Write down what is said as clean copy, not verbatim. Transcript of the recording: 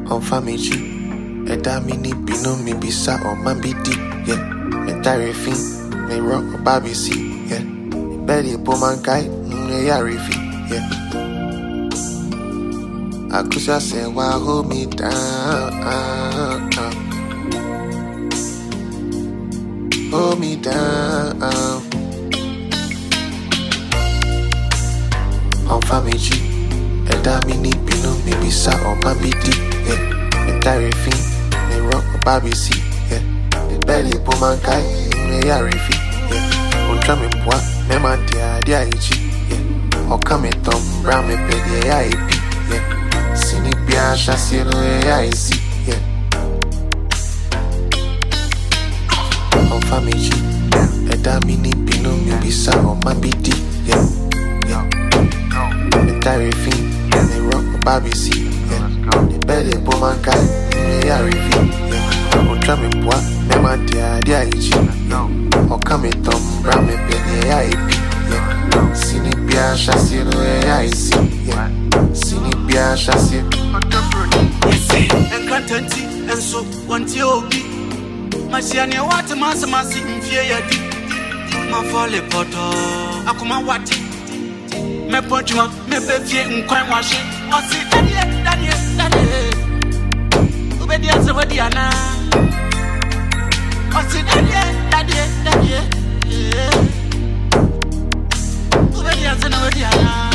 on family. Eda mini bino mi bisa on mambidi, yeah. Me tarifi, me rock baby see, yeah. Me belly man guy, me yarifi, yeah. Akusha say why hold me down, hold me down. On family, Eda mini bino mi bisa on mambidi, yeah. Me tarifi, me rock baby see, yeah. Me belly man guy, me yarifi, yeah. On try me boy, me man dia ichi, yeah. O come tom brown me pedi IP, yeah. Sini bia chassi no AIC, yeah. On family, Eda mini bino mi bisa on mambidi, yeah. Me tarifi, me rock baby see, yeah. Me belly man guy, me yarifi, yeah. On try me boy, me man dia ichi, yeah. O come tom brown me pedi IP, yeah. Sini bia chassi no AIC, yeah. Sini bia chassi. Encantanti and so one obi. Masiane what masi mfie yadi. Ma fole poto akuma wati. Me ponchuma me befie nkwan washi. Osi Daniel. Ubedi azawadi ana. Osi Daniel. Ubedi azawadi ana.